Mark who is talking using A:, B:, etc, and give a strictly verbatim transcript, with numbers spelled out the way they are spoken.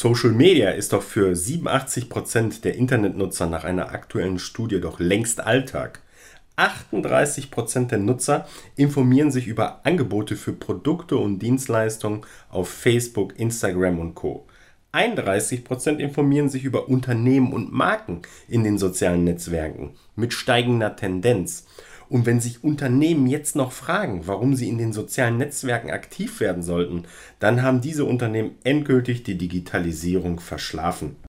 A: Social Media ist doch für siebenundachtzig Prozent der Internetnutzer nach einer aktuellen Studie doch längst Alltag. achtunddreißig Prozent der Nutzer informieren sich über Angebote für Produkte und Dienstleistungen auf Facebook, Instagram und Co. einunddreißig Prozent informieren sich über Unternehmen und Marken in den sozialen Netzwerken mit steigender Tendenz. Und wenn sich Unternehmen jetzt noch fragen, warum sie in den sozialen Netzwerken aktiv werden sollten, dann haben diese Unternehmen endgültig die Digitalisierung verschlafen.